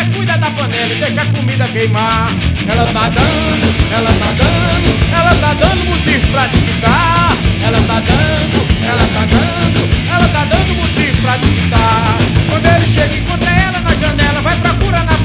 mas cuida da panela e deixa a comida queimar. Ela tá dando, ela tá dando, ela tá dando motivo pra desquitar. Ela tá dando, ela tá dando, ela tá dando motivo pra desquitar. Quando ele chega e encontra ela na janela, vai procurar na